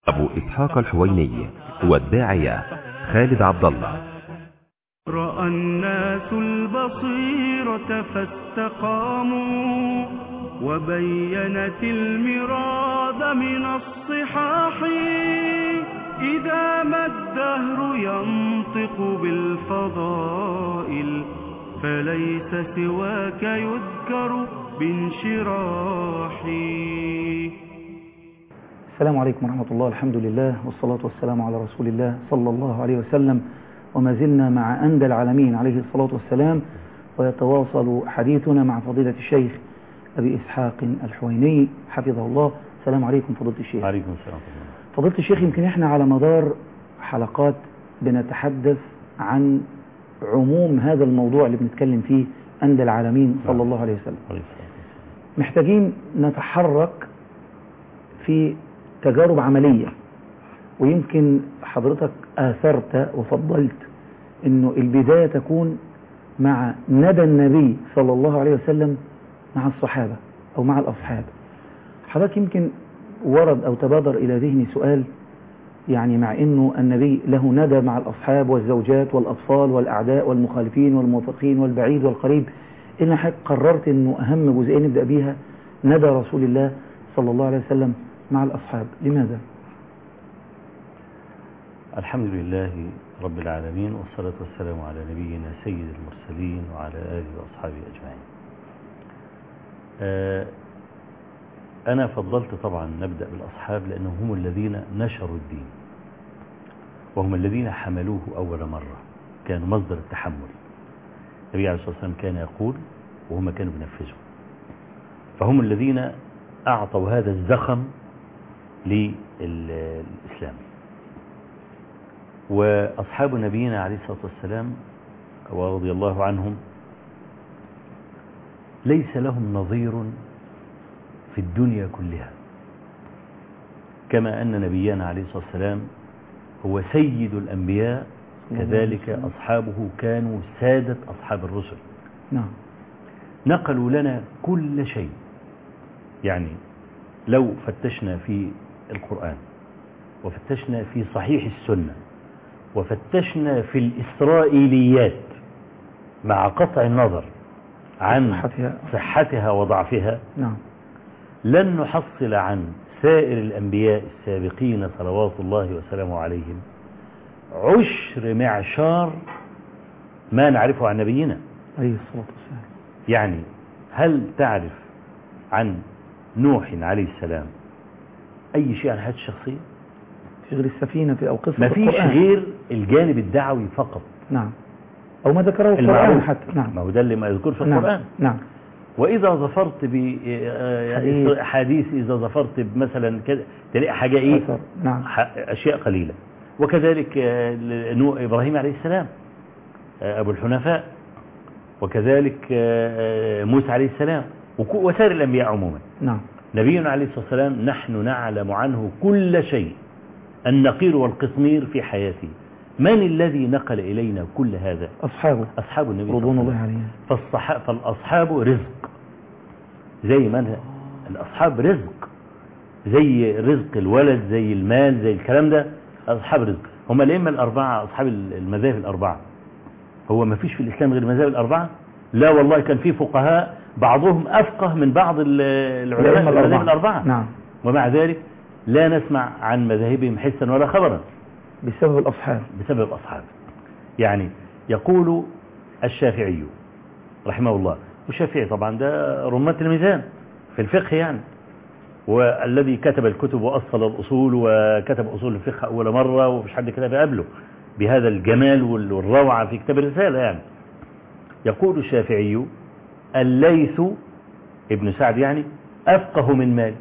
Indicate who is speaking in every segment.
Speaker 1: أبو إسحاق الحويني والداعية خالد عبد الله.
Speaker 2: رأى الناس البصيرة فاستقاموا، وبينت المراد من الصحاح. إذا ما الدهر ينطق بالفضائل، فليس سواك يذكر بانشراحي.
Speaker 3: السلام عليكم ورحمة الله. الحمد لله والصلاة والسلام على رسول الله صلى الله عليه وسلم. وما زلنا مع أندى العالمين عليه الصلاة والسلام، ويتواصل حديثنا مع فضيلة الشيخ أبي إسحاق الحويني حفظه الله. السلام عليكم فضيلة الشيخ.
Speaker 4: عليكم السلام.
Speaker 3: فضيلة الشيخ، يمكن احنا على مدار حلقات بنتحدث عن عموم هذا الموضوع اللي بنتكلم فيه، أندى العالمين صلى الله عليه وسلم. محتاجين نتحرك في تجارب عملية، ويمكن حضرتك آثرت وفضلت انه البداية تكون مع ندى النبي صلى الله عليه وسلم مع الصحابة او مع الاصحاب. حضرتك يمكن ورد او تبادر الى ذهني سؤال، يعني مع انه النبي له ندى مع الاصحاب والزوجات والاطفال والاعداء والمخالفين والموافقين والبعيد والقريب، إلا حضرتك قررت انه اهم جزئية نبدأ بيها ندى رسول الله صلى الله عليه وسلم مع الاصحاب. لماذا؟
Speaker 4: الحمد لله رب العالمين، والصلاة والسلام على نبينا سيد المرسلين وعلى آله وأصحابه أجمعين. أنا فضلت طبعا نبدأ بالأصحاب، لأنهم هم الذين نشروا الدين، وهم الذين حملوه أول مرة، كانوا مصدر التحمل. النبي عليه الصلاة والسلام كان يقول وهم كانوا بينفذوا، فهم الذين أعطوا هذا الزخم للإسلام. وأصحاب نبينا عليه الصلاة والسلام ورضي الله عنهم ليس لهم نظير في الدنيا كلها، كما أن نبينا عليه الصلاة والسلام هو سيد الأنبياء، كذلك أصحابه كانوا سادة أصحاب الرسل.
Speaker 3: نعم.
Speaker 4: نقلوا لنا كل شيء. يعني لو فتشنا في القرآن، وفتشنا في صحيح السنة، وفتشنا في الإسرائيليات مع قطع النظر عن صحتها وضعفها،
Speaker 3: نعم،
Speaker 4: لن نحصل عن سائر الأنبياء السابقين صلوات الله وسلامه عليهم عشر معشار ما نعرفه عن نبينا
Speaker 3: عليه الصلاة والسلام.
Speaker 4: يعني هل تعرف عن نوح عليه السلام أي شيء عن حياته الشخصية؟
Speaker 3: غير السفينة أو قصة
Speaker 4: ما فيش غير الجانب الدعوي فقط.
Speaker 3: نعم. أو ما ذكره القرآن حتى. نعم.
Speaker 4: ما هو ده اللي ما يذكر في القرآن.
Speaker 3: نعم.
Speaker 4: وإذا ظفرت بحديث، إذا ظفرت بمثلا كده تلاقي حاجة إيه؟
Speaker 3: نعم.
Speaker 4: أشياء قليلة. وكذلك إبراهيم عليه السلام أبو الحنفاء، وكذلك موسى عليه السلام، وسائر الأنبياء عموما.
Speaker 3: نعم.
Speaker 4: نبينا عليه الصلاة والسلام نحن نعلم عنه كل شيء، النقير والقطمير في حياته. من الذي نقل إلينا كل هذا؟
Speaker 3: أصحابه،
Speaker 4: أصحاب النبي
Speaker 3: رضوان الله عليهم.
Speaker 4: فالأصحاب رزق، زي ما الأصحاب رزق، زي رزق الولد، زي المال، زي الكلام ده. أصحاب رزق هم الأئمة الأربعة، أصحاب المذاهب الأربعة. هو ما فيش في الإسلام غير المذاهب الأربعة؟ لا والله، كان في فقهاء بعضهم أفقه من بعض العلماء المذاهب الأربعة.
Speaker 3: نعم.
Speaker 4: ومع ذلك لا نسمع عن مذاهبهم حسا ولا خبرا
Speaker 3: بسبب الأصحاب.
Speaker 4: بسبب الأصحاب. يعني يقول الشافعي رحمه الله، والشافعي طبعا ده رمة الميزان في الفقه يعني، والذي كتب الكتب وأصل الأصول وكتب أصول الفقه أول مرة، ومش حد كتب قبله بهذا الجمال والروعة في كتاب الرسالة يعني. يقول الشافعي: الليث ابن سعد يعني أفقه من مالك،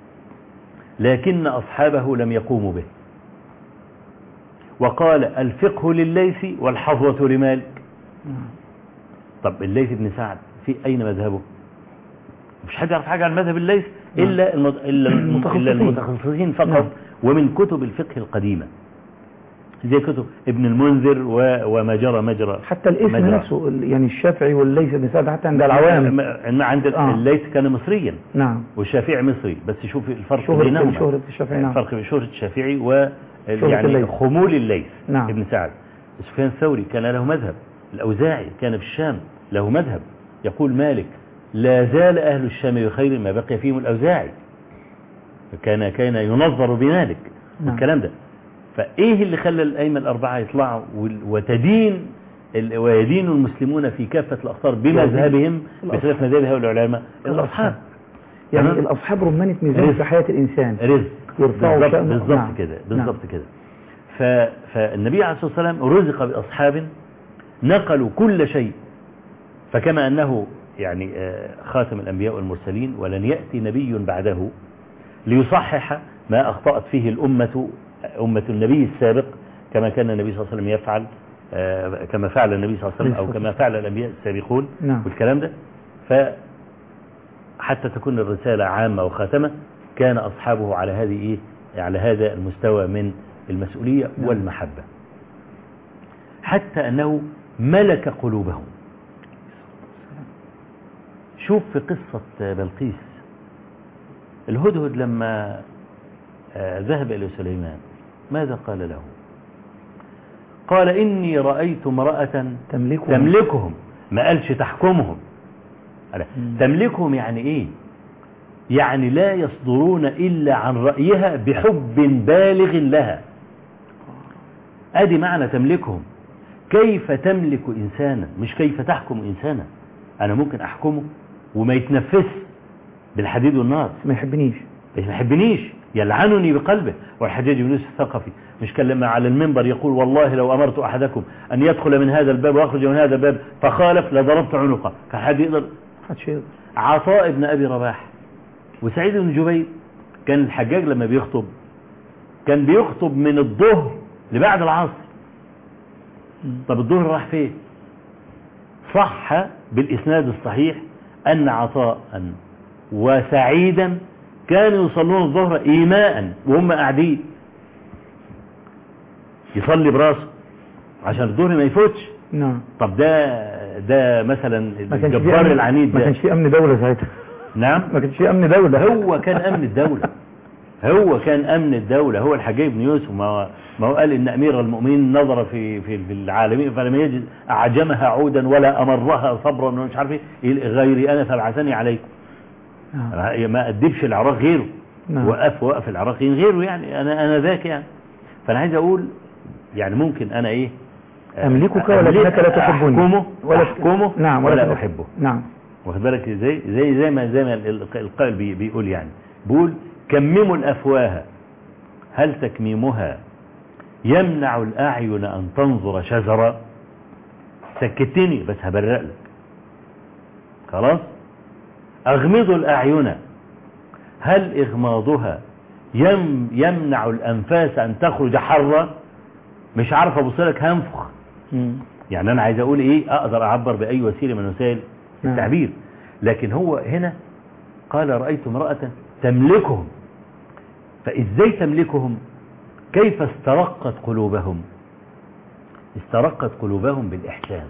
Speaker 4: لكن أصحابه لم يقوموا به. وقال: الفقه لليث والحظوة لمالك. طب الليث بن سعد في أين مذهبه؟ مش حد يعرف حاجة عن مذهب الليث إلا المتخصصين فقط. ومن كتب الفقه القديمة. زي كتب ابن المنذر وما جرى مجرى.
Speaker 3: حتى الاسم نفسه يعني الشافعي والليث بن سعد حتى عند العوام
Speaker 4: عند الليث كان مصريا.
Speaker 3: نعم.
Speaker 4: والشافعي مصري، بس شوف الفرق بينهما.
Speaker 3: شهرة الشافعي. نعم.
Speaker 4: الفرق بين شهرة الشافعي و يعني خمول الليث.
Speaker 3: نعم.
Speaker 4: ابن سعد. سفيان الثوري كان له مذهب، الأوزاعي كان في الشام له مذهب. يقول مالك لا زال أهل الشام بخير ما بقي فيهم الأوزاعي، كان ينظر بمالك.
Speaker 3: نعم.
Speaker 4: والكلام ده. فإيه اللي خلى الأئمة الأربعة يطلعوا ويدين المسلمون في كافة الأقطار بمذهبهم بخلاف مذهب هؤلاء العلماء؟ الأصحاب.
Speaker 3: يعني الأصحاب رمانة ميزان في حياة الإنسان،
Speaker 4: رزق
Speaker 3: يرفعوا شأنه.
Speaker 4: بالضبط. نعم. كده بالضبط. نعم. كده. فالنبي عليه الصلاة والسلام رزق بأصحاب نقلوا كل شيء، فكما أنه يعني خاتم الأنبياء والمرسلين ولن يأتي نبي بعده ليصحح ما أخطأت فيه أمة النبي السابق، كما كان النبي صلى الله عليه وسلم يفعل، كما فعل النبي صلى الله عليه وسلم أو كما فعل الأنبياء السابقون.
Speaker 3: نعم.
Speaker 4: والكلام ده. فحتى تكون الرسالة عامة وخاتمة كان أصحابه على هذا المستوى من المسؤولية والمحبة، حتى أنه ملك قلوبهم. شوف في قصة بلقيس، الهدهد لما ذهب إلى سليمان ماذا قال له؟ قال إني رأيت امرأة تملكهم. ما قالش تحكمهم. تملكهم يعني إيه؟ يعني لا يصدرون إلا عن رأيها بحب بالغ لها. أدي معنى تملكهم. كيف تملك إنسانا، مش كيف تحكم إنسانا. أنا ممكن أحكمه وما يتنفس بالحديد والنار،
Speaker 3: ما يحبنيش
Speaker 4: يلعنني بقلبه. والحجاج بن يوسف الثقفي مش كان لما على المنبر يقول والله لو أمرت أحدكم أن يدخل من هذا الباب ويخرج من هذا الباب فخالف لضربت عنقه. كان حد يقدر؟ عطاء بن أبي رباح وسعيد بن جبير. كان الحجاج لما بيخطب كان بيخطب من الظهر لبعد العصر. طب الظهر راح فين؟ صح بالإسناد الصحيح أن عطاء وسعيدا كانوا يصلون الظهر إيماء وهم قاعدين، يصلي براسه عشان الظهر ما يفوتش.
Speaker 3: نعم.
Speaker 4: طب ده مثلا الجبار العنيد ده
Speaker 3: ما كانش في أمن دولة ساعتها.
Speaker 4: نعم.
Speaker 3: ما كانش في أمن دولة.
Speaker 4: هو كان أمن الدولة. هو الحجاج بن يوسف ما هو قال إن أمير المؤمنين نظر في العالمين فلم يجد أعجمها عودا ولا أمرها صبرا ومش عارف إيه غيري أنا فابعثني عليكم. ما أدبش العراق غيره. وقف العراقيين غيره. يعني أنا ذاك يعني. فأنا عايز أقول يعني ممكن أنا إيه
Speaker 3: أملكك ولكنك لا تحبني
Speaker 4: أحكمه
Speaker 3: نعم
Speaker 4: ولا أحبه.
Speaker 3: نعم.
Speaker 4: واخد بالك زي ما القائل بيقول يعني بيقول كمموا الأفواه هل تكميمها يمنع الأعين أن تنظر شجرة. سكتني بس هبرق لك خلاص. أغمضوا الأعين هل إغماضها يمنع الأنفاس أن تخرج حرة. مش عارف أبص لك هنفخ. يعني أنا عايز أقول إيه، أقدر أعبر بأي وسيلة من وسائل التعبير. لكن هو هنا قال رأيت امرأة تملكهم. فإزاي تملكهم؟ كيف استرقت قلوبهم؟ استرقت قلوبهم بالإحسان.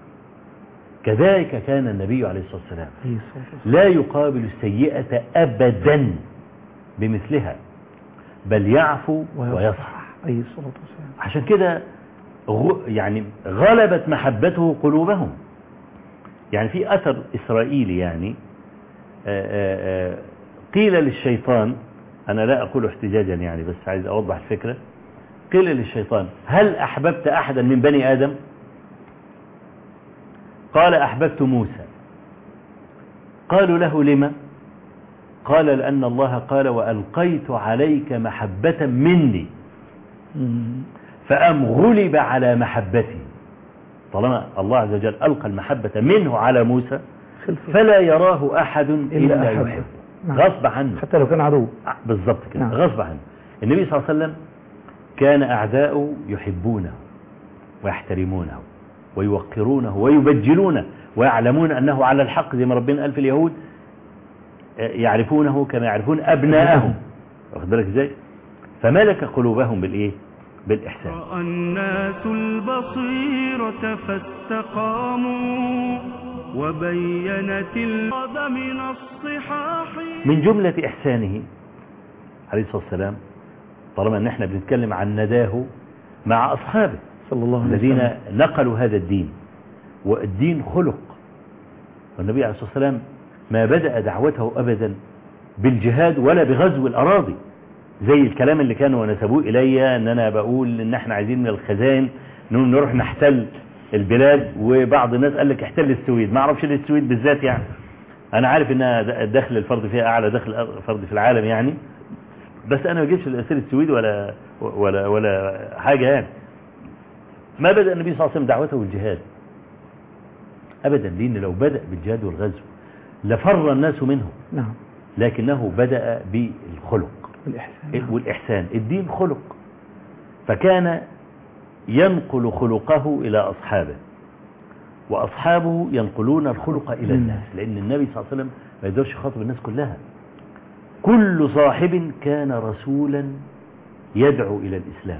Speaker 4: كذلك كان النبي عليه الصلاة والسلام لا يقابل السيئة أبدا بمثلها بل يعفو ويصفح. عشان كده يعني غلبت محبته قلوبهم. يعني في أثر إسرائيلي يعني قيل للشيطان، أنا لا أقول احتجاجا يعني بس عايز أوضح الفكرة، قيل للشيطان هل أحببت أحدا من بني آدم؟ قال أحببت موسى. قالوا له لما؟ قال لأن الله قال وألقيت عليك محبة مني فأم غلب على محبتي. طالما الله عز وجل ألقى المحبة منه على موسى فلا يراه أحد إلا يحبه غصب عنه
Speaker 3: حتى لو كان عدو.
Speaker 4: بالضبط كده. غصب عنه. النبي صلى الله عليه وسلم كان أعداؤه يحبونه ويحترمونه ويوقرونه ويبجلونه ويعلمون أنه على الحق زي ما ربنا قال في اليهود يعرفونه كما يعرفون أبناءهم. واخد بالك ازاي؟ فملك قلوبهم بالإيه؟ بالإحسان.
Speaker 2: رأى الناس البصيرة فاستقاموا وبينت الغد من الصحاح.
Speaker 4: من جملة إحسانه عليه الصلاة والسلام، طالما أن احنا بنتكلم عن نداه مع أصحابه
Speaker 3: صلى الله عليه
Speaker 4: الذين
Speaker 3: وسلم
Speaker 4: نقلوا هذا الدين، والدين خلق. والنبي عليه الصلاة والسلام ما بدأ دعوته أبدا بالجهاد ولا بغزو الأراضي، زي الكلام اللي كانوا ونسبوه إلي أن أنا بقول إن احنا عايزين من الخزائن نروح نحتل البلاد، وبعض الناس قال لك احتل السويد. ما أعرفش السويد بالذات، يعني أنا عارف إنها دخل الفرد فيها أعلى دخل الفرد في العالم يعني، بس أنا ما جيتش لأسير السويد ولا حاجة يعني. ما بدأ النبي صلى الله عليه وسلم دعوته بالجهاد أبدا، لأن لو بدأ بالجهاد والغزو لفر الناس منه.
Speaker 3: نعم.
Speaker 4: لكنه بدأ بالخلق والإحسان. الدين خلق، فكان ينقل خلقه إلى أصحابه، وأصحابه ينقلون الخلق إلى الناس، لأن النبي صلى الله عليه وسلم ما يقدرش يخاطب الناس كلها. كل صاحب كان رسولا يدعو إلى الإسلام.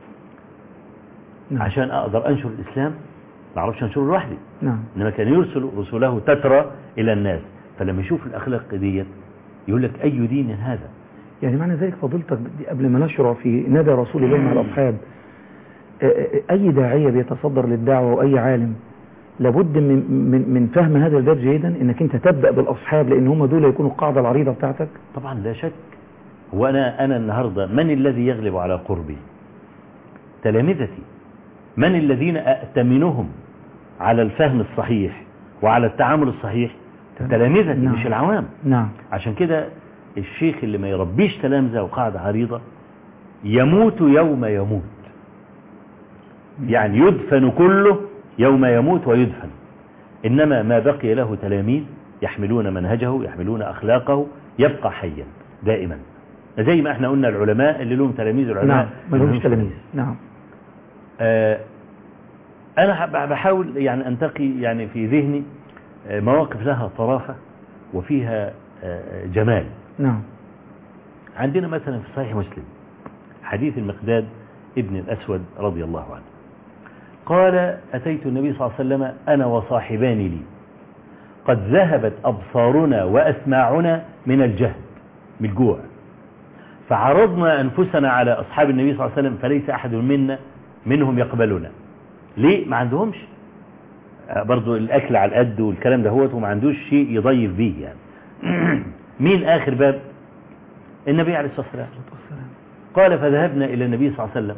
Speaker 3: نعم.
Speaker 4: عشان أقدر أنشر الإسلام ما أعرفش أنشره لوحدي،
Speaker 3: نعم.
Speaker 4: إنما كان يرسل رسوله تترى إلى الناس، فلما يشوف الأخلاق ديت يقول لك أي دين هذا.
Speaker 3: يعني معنى ذلك فضيلتك قبل ما نشرع في ندى رسول الله مع الأصحاب، أي داعية بيتصدر للدعوة وأي عالم لابد من فهم هذا الباب جيدا، إنك أنت تبدأ بالأصحاب، لأن هم دول يكونوا القاعدة العريضة بتاعتك.
Speaker 4: طبعا لا شك. وأنا النهاردة من الذي يغلب على قربي؟ تلامذتي. من الذين أأتمنهم على الفهم الصحيح وعلى التعامل الصحيح؟ تلامذتي.
Speaker 3: نعم.
Speaker 4: مش العوام.
Speaker 3: نعم.
Speaker 4: عشان كده الشيخ اللي ما يربيش تلامذة وقاعدة عريضة يموت يوم يموت، يعني يدفن كله يوم يموت ويدفن. إنما ما بقي له تلاميذ يحملون منهجه، يحملون أخلاقه، يبقى حيا دائما. زي ما احنا قلنا العلماء اللي لهم تلاميذ، العلماء
Speaker 3: نعم. ما لهمش تلاميذ. نعم.
Speaker 4: أنا بحاول يعني أنتقي يعني في ذهني مواقف لها طرافة وفيها جمال.
Speaker 3: نعم.
Speaker 4: عندنا مثلا في صحيح مسلم حديث المقداد ابن الأسود رضي الله عنه قال: أتيت النبي صلى الله عليه وسلم أنا وصاحبان لي قد ذهبت أبصارنا وأسماعنا من الجهد، من الجوع، فعرضنا أنفسنا على أصحاب النبي صلى الله عليه وسلم فليس أحد منهم يقبلنا. ليه؟ ما عندهمش برضو الأكل على القد والكلام ده هو، وما عندوش شيء يضيف به يعني. مين آخر باب؟ النبي عليه الصلاة والسلام. قال: فذهبنا إلى النبي صلى الله عليه وسلم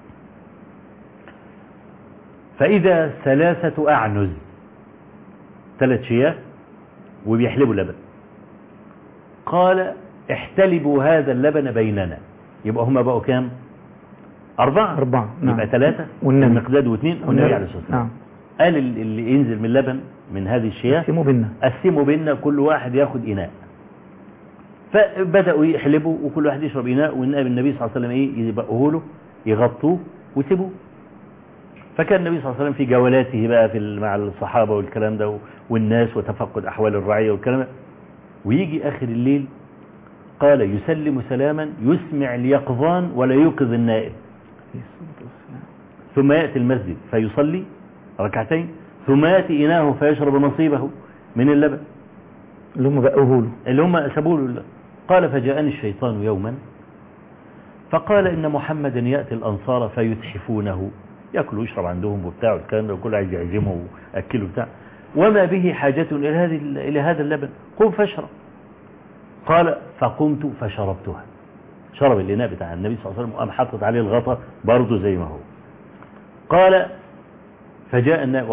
Speaker 4: فإذا 3 أعنز، 3 شياه وبيحلبوا لبن. قال: احتلبوا هذا اللبن بيننا. يبقى هم بقوا كام؟ 4.
Speaker 3: نعم.
Speaker 4: يبقى 3 المقداد و2 والنبي عليه الصلاة والسلام. نعم. قال اللي ينزل من اللبن من هذه الشياه قسموا بيننا، كل واحد ياخد إناء. فبدأوا يحلبوا وكل واحد يشرب إناء، والنبي صلى الله عليه وسلم يبقوه له، يغطوه ويسيبوه. فكان النبي صلى الله عليه وسلم في جولاته بقى مع الصحابة والكلام ده والناس وتفقد أحوال الرعية والكلام ده، ويجي آخر الليل قال: يسلم سلاما يسمع اليقظان ولا يوقظ النائم، ثم يأتي المسجد فيصلي ركعتين، ثم يأتي إناه فيشرب نصيبه من اللبن
Speaker 3: اللي هم بقوه له،
Speaker 4: اللي هم سابوه له. قال: فجاءني الشيطان يوما فقال إن محمدا يأتي الأنصار فيتحفونه، يأكل ويشرب عندهم وبتاع والكلام ده، وكل عايز يعزمه وأكله وبتاع، وما به حاجة إلى هذا اللبن، قم فاشرب. قال: فقمت فشربتها. شرب الإناء بتاع النبي صلى الله عليه وسلم وقام حطت عليه الغطاء برضه زي ما هو. قال: فجاء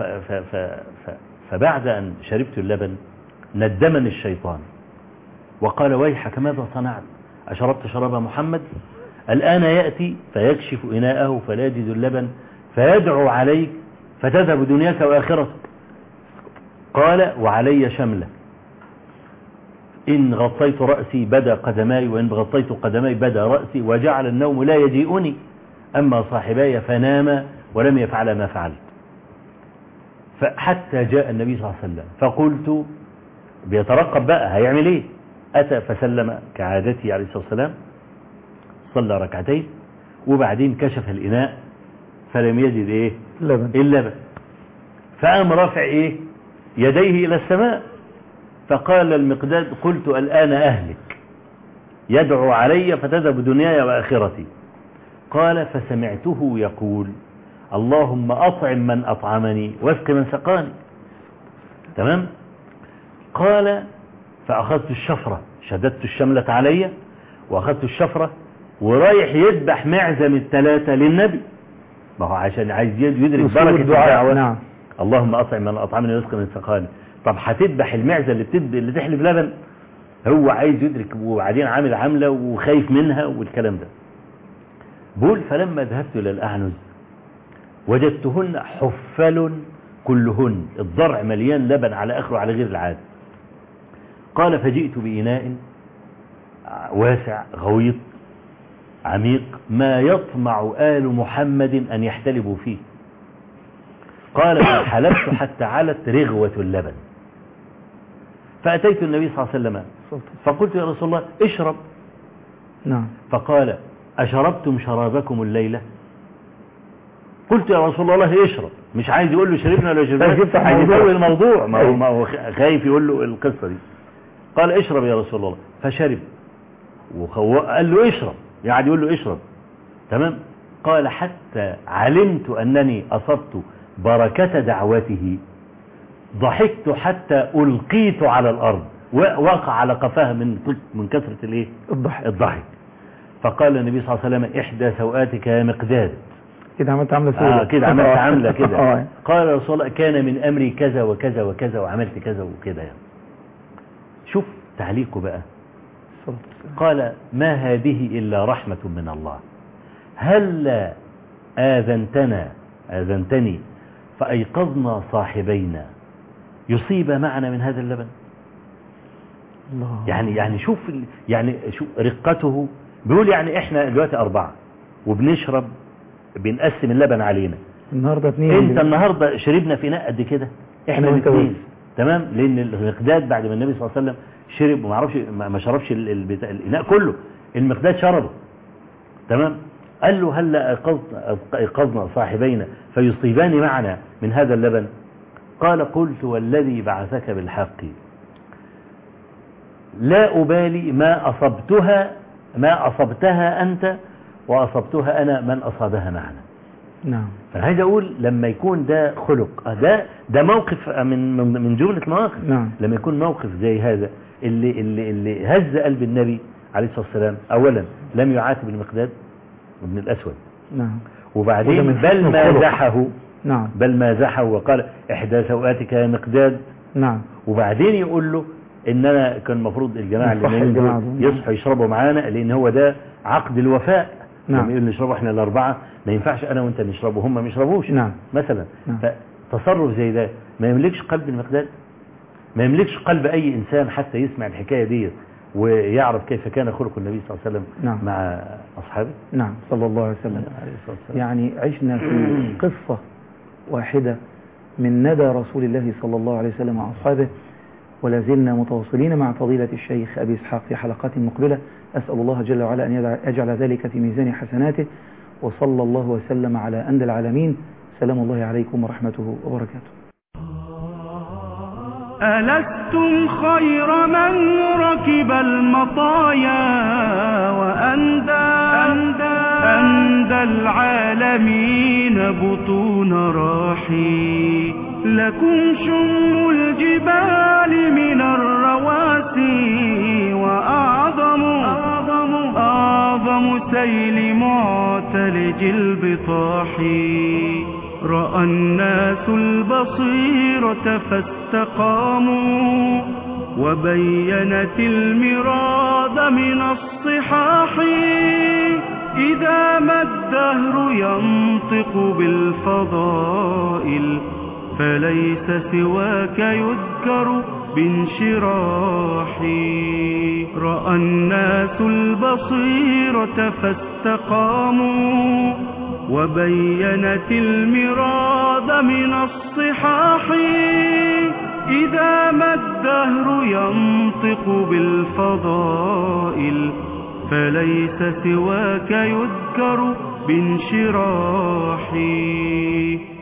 Speaker 4: فبعد أن شربت اللبن ندمني الشيطان وقال: ويحك ماذا صنعت؟ أشربت شراب محمد؟ الآن يأتي فيكشف إناءه فلا يجد اللبن فيدعو عليك فتذهب دنياك وآخرتك. قال: وعلي شملة، إن غطيت رأسي بدا قدماي، وإن غطيت قدماي بدا رأسي، وجعل النوم لا يجيئني، أما صاحباي فناما ولم يفعل ما فعلت. فحتى جاء النبي صلى الله عليه وسلم فقلت، بيترقب بقى هيعمل ايه. أتى فسلم كعادته عليه الصلاة والسلام، صلى ركعتين وبعدين كشف الإناء فلم يجد إيه
Speaker 3: لبن.
Speaker 4: اللبن، فقام رافع إيه يديه إلى السماء، فقال المقداد قلت الآن أهلك يدعو علي فتذهب دنياي وآخرتي. قال فسمعته يقول اللهم أطعم من أطعمني واسق من سقاني. تمام. قال فأخذت الشفرة، شددت الشملة علي وأخذت الشفرة ورايح يذبح معزم الثلاثة للنبي، ما هو عشان عايز يدرك بركة الدعوة.
Speaker 3: نعم.
Speaker 4: اللهم أطعم من أطعمني واسق من سقاني. طب هتذبح المعزة اللي تحلب لبن؟ هو عايز يدرك، وبعدين عامل عملة وخايف منها والكلام ده. بقول فلما ذهبت إلى الأعنز وجدتهن حفل كلهن، الضرع مليان لبن على آخره على غير العادة. قال فجئت بإناء واسع غويط عميق ما يطمع آل محمد أن يحتلبوا فيه. قال فحلبت حتى علت رغوة اللبن، فأتيت النبي صلى الله عليه وسلم فقلت يا رسول الله اشرب.
Speaker 3: نعم.
Speaker 4: فقال أشربتم شرابكم الليلة؟ قلت يا رسول الله اشرب، مش عايز يقول له شربنا ولا شربنا، عايز يطول الموضوع، ما هو خايف يقول له القصة دي. قال اشرب يا رسول الله، فشرب وقال له اشرب، يعني يقول له اشرب. تمام. قال حتى علمت أنني أصبت بركة دعوته ضحكت حتى ألقيت على الأرض، وقع على قفاه من كثرة الايه الضحك. فقال النبي صلى الله عليه وسلم إحدى سوآتك يا مقداد.
Speaker 3: كده عملت عملة سودة.
Speaker 4: كده عملت عملة كده. قال يا رسول الله كان من أمري كذا وكذا وكذا وعملت كذا وكذا يعني. شوف تعليقه بقى. قال ما هذه إلا رحمة من الله، هل آذنتني فأيقظنا صاحبينا يصيب معنا من هذا اللبن.
Speaker 3: الله.
Speaker 4: يعني شوف رقته. بيقول يعني احنا دلوقتي 4 وبنشرب، بنقسم اللبن علينا.
Speaker 3: النهاردة 2.
Speaker 4: انت النهاردة شربنا في ناء قد كده، احنا 2. تمام. لان المقداد بعد ما النبي صلى الله عليه وسلم شرب وما عرفش ما شربش الاناء كله، المقداد شربه. تمام. قال له هل ايقظنا صاحبينا فيصيبان معنا من هذا اللبن؟ قال قلت والذي بعثك بالحق لا أبالي ما أصبتها أنت وأصبتها أنا من أصابها معنا.
Speaker 3: نعم.
Speaker 4: فأنا عايز أقول لما يكون ده خلق، ده موقف من جملة مواقف.
Speaker 3: نعم.
Speaker 4: لما يكون موقف زي هذا اللي هز قلب النبي عليه الصلاة والسلام، أولا لم يعاتب المقداد ابن الأسود.
Speaker 3: نعم.
Speaker 4: وبعدين بل مازحه.
Speaker 3: نعم.
Speaker 4: بل مازحه وقال إحدى سوآتك يا مقداد.
Speaker 3: نعم.
Speaker 4: وبعدين يقول له إننا كان المفروض الجماعة اللي يصحوا يشربوا معانا، لأن هو ده عقد الوفاء.
Speaker 3: نعم.
Speaker 4: لما يقول نشربوا احنا ال4 ما ينفعش أنا وأنت نشربوا هم ما يشربوش.
Speaker 3: نعم.
Speaker 4: مثلا.
Speaker 3: نعم.
Speaker 4: فتصرف زي ده ما يملكش قلب المقداد، ما يملكش قلب أي إنسان حتى يسمع الحكاية دي ويعرف كيف كان خلق النبي صلى الله عليه وسلم.
Speaker 3: نعم.
Speaker 4: مع أصحابه.
Speaker 3: نعم صلى الله عليه وسلم. يعني عشنا في قصة واحدة من ندى رسول الله صلى الله عليه وسلم مع أصحابه، ولا زلنا متواصلين مع فضيلة الشيخ أبي إسحاق في حلقات مقبلة. أسأل الله جل وعلا أن يجعل ذلك في ميزان حسناته، وصلى الله وسلم على أندى العالمين. سلام الله عليكم ورحمته وبركاته.
Speaker 2: ألستم خير من ركب المطايا أندى العالمين بطون راحي، لكم شم الجبال من الرواسي وأعظم سيل معتلج البطاح. رأى الناس البصيرة فاستقاموا، وبينت المراد من الصحاح. إذا ما الدهر ينطق بالفضائل، فليس سواك يذكر بانشراح. رأى الناس البصيرة فاستقاموا، وبينت المراد من الصحاح. إذا ما الدهر ينطق بالفضائل، فليس سواك يذكر بانشراح